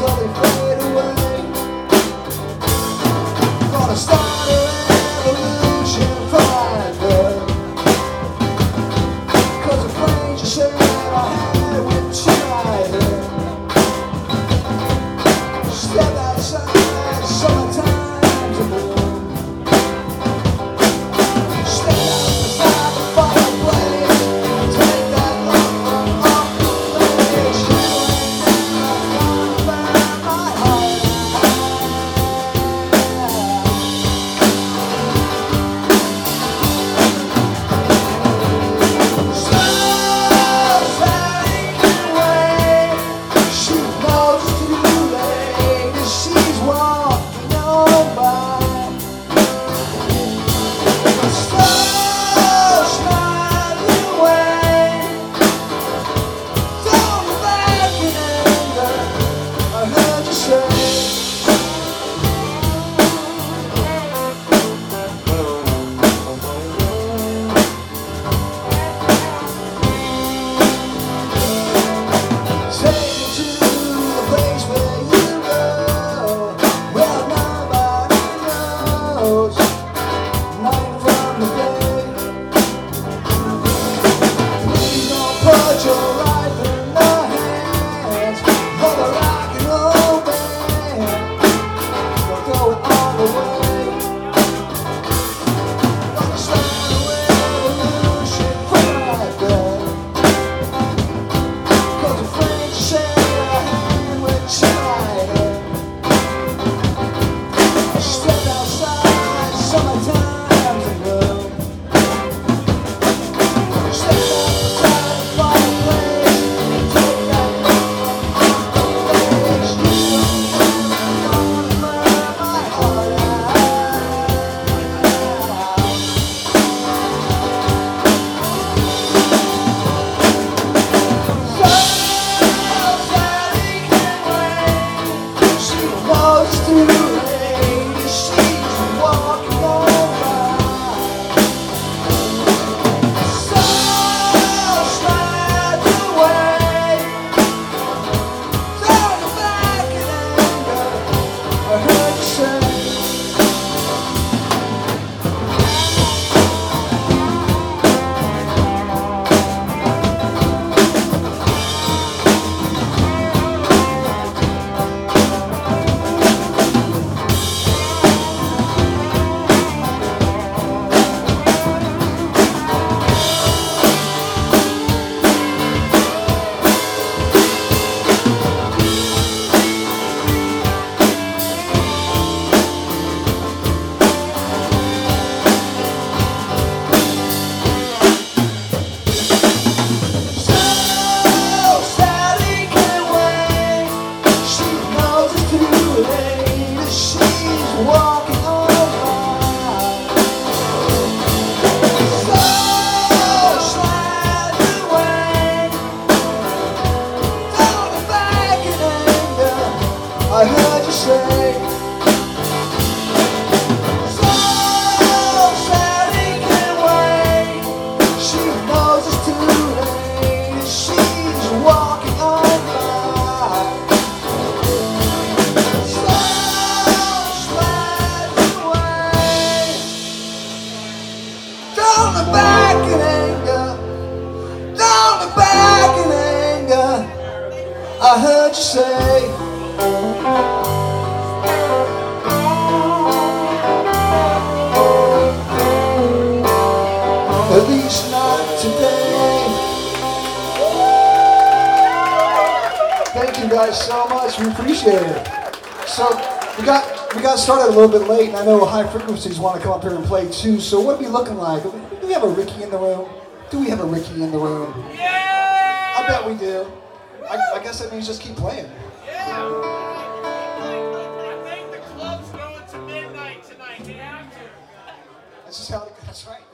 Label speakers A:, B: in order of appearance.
A: slowly fade away. Gonna start a revolution, finder. 'Cause the flames you said I had with China. Step outside, summertime's a bloom. Step out beside the fireplace, take that love off the place. You ain't never gonna find my heart. Put your life in the hands of a rock and roll band. We'll throw it all away. Gonna start a revolution right there. 'Cause the French share a hand with China. Step outside, summertime's a bloom. Step outside. I heard you say, so Sally can wait. She knows it's too late. She's walking on by. So slide away. Don't look back in anger. Don't look back in anger. I heard you say. At least not today. Thank you guys so much. We appreciate it. So we got started a little bit late, and I know High Frequencies want to come up here and play too. So what are we looking like? Do we have a Ricky in the room? Do we have a Ricky in the room? Yeah! I bet we do. I guess that means just keep playing.
B: Yeah! I think the club's going to midnight tonight. They have to.
A: That's just how it goes, right?